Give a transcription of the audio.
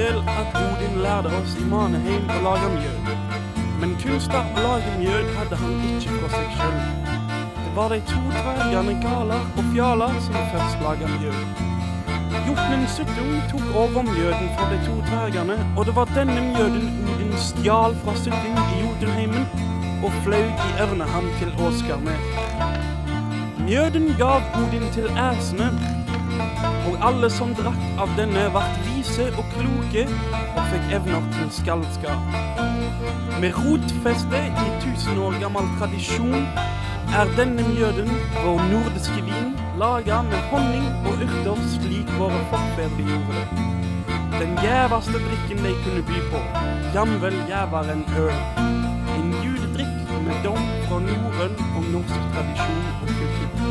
vel at Odin lærte oss i Manheim å lage mjød. Men kunsten å lage mjød hadde han ikke fra seg selv. Det var de to dvergene Galar og Fjalar som først laget mjød. Jotnen Suttung tok over mjøden fra de to dvergene, og det var denne mjøden Odin stjal fra Suttung i Jotunheimen og flaug i Ørneham til Åskar med. Mjøden gav Odin til æsene, og alle som drakk av denne vart vise og kloke og fikk evner til skaldskap. Med rotfeste i 1000 år gammel tradisjon er denne mjøden, vår nordiske vin, laget med honning og urter slik våre forfedre gjorde det. Den gjævaste drikken de kunne by på, jamvel gjævere enn øl. En juledrikk med dom fra norrøn og norsk tradisjon og kultur.